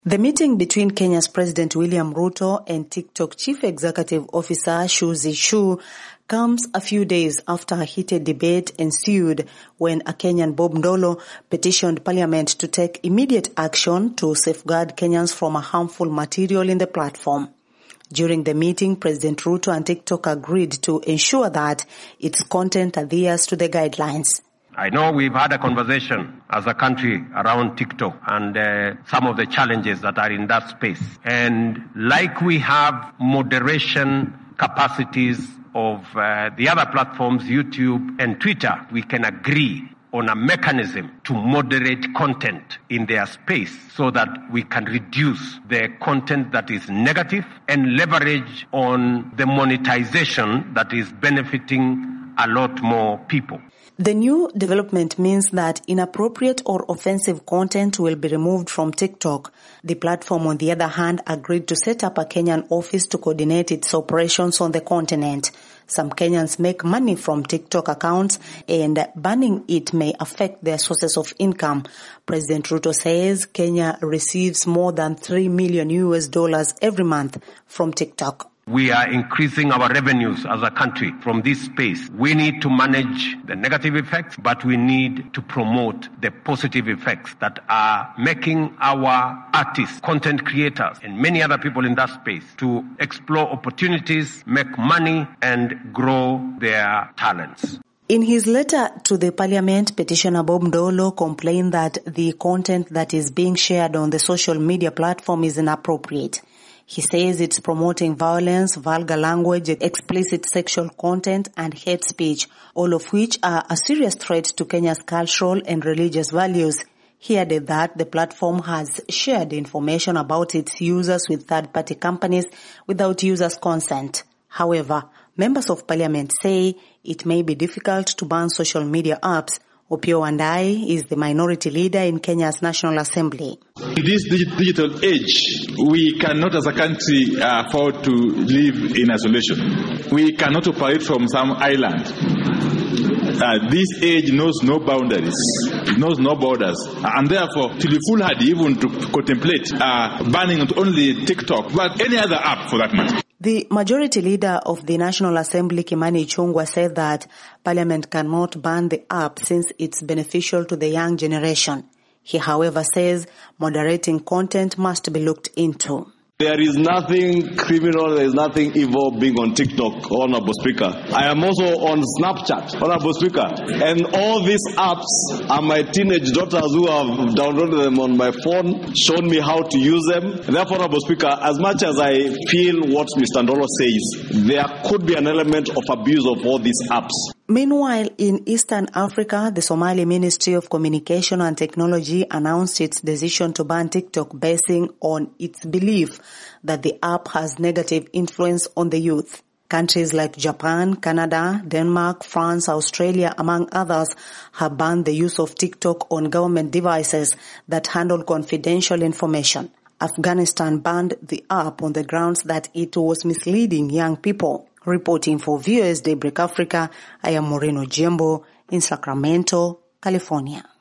The meeting between Kenya's President William Ruto and TikTok Chief Executive Officer Xu Zhishu comes a few days after a heated debate ensued when a Kenyan Bob Ndolo petitioned Parliament to take immediate action to safeguard Kenyans from a harmful material in the platform. During the meeting, President Ruto and TikTok agreed to ensure that its content adheres to the guidelines. I know we've had a conversation as a country around TikTok and some of the challenges that are in that space. And like we have moderation capacities of the other platforms, YouTube and Twitter, we can agree on a mechanism to moderate content in their space so that we can reduce the content that is negative and leverage on the monetization that is benefiting a lot more people. The new development means that inappropriate or offensive content will be removed from TikTok. The platform, on the other hand, agreed to set up a Kenyan office to coordinate its operations on the continent. Some Kenyans make money from TikTok accounts, and banning it may affect their sources of income. President Ruto says Kenya receives more than $3 million every month from TikTok. We are increasing our revenues as a country from this space. We need to manage the negative effects, but we need to promote the positive effects that are making our artists, content creators, and many other people in that space to explore opportunities, make money, and grow their talents. In his letter to the Parliament, petitioner Bob Ndolo complained that the content that is being shared on the social media platform is inappropriate. He says it's promoting violence, vulgar language, explicit sexual content, and hate speech, all of which are a serious threat to Kenya's cultural and religious values. He added that the platform has shared information about its users with third-party companies without users' consent. However, members of Parliament say it may be difficult to ban social media apps. Opiyo Wandayi is the minority leader in Kenya's National Assembly. In this digital age, we cannot as a country afford to live in isolation. We cannot operate from some island. This age knows no boundaries, it knows no borders, and therefore to be foolhardy even to contemplate banning not only TikTok but any other app for that matter. The majority leader of the National Assembly, Kimani Ichung'wah, said that Parliament cannot ban the app since it's beneficial to the young generation. He, however, says moderating content must be looked into. There is nothing criminal, there is nothing evil being on TikTok, Honorable Speaker. I am also on Snapchat, Honorable Speaker. And all these apps are my teenage daughters who have downloaded them on my phone, shown me how to use them. Therefore, Honorable Speaker, as much as I feel what Mr. Ndolo says, there could be an element of abuse of all these apps. Meanwhile, in Eastern Africa, the Somali Ministry of Communication and Technology announced its decision to ban TikTok basing on its belief that the app has negative influence on the youth. Countries like Japan, Canada, Denmark, France, Australia, among others, have banned the use of TikTok on government devices that handle confidential information. Afghanistan banned the app on the grounds that it was misleading young people. Reporting for VOA Daybreak Africa, I am Moreno Jembo in Sacramento, California.